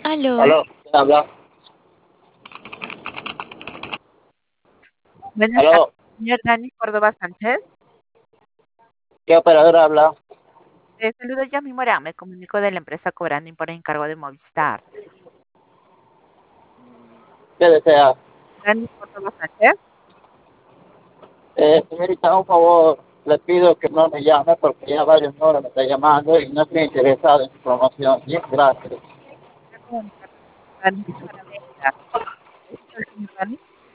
Aló, Aló, ¿quién habla? buenas tardes, Aló, señor Dani Córdoba Sánchez. ¿qué operador habla? Saludo, Yami Morán, me comunico de la empresa Cobrando por encargo de Movistar. ¿Qué desea? Dani Córdoba Sánchez. Señorita, un favor, le pido que no me llame porque ya varios horas me está llamando y no estoy interesado en su promoción. Bien, gracias. Voy a comunicarme con Dani para venta. ¿Es usted el señor Dani?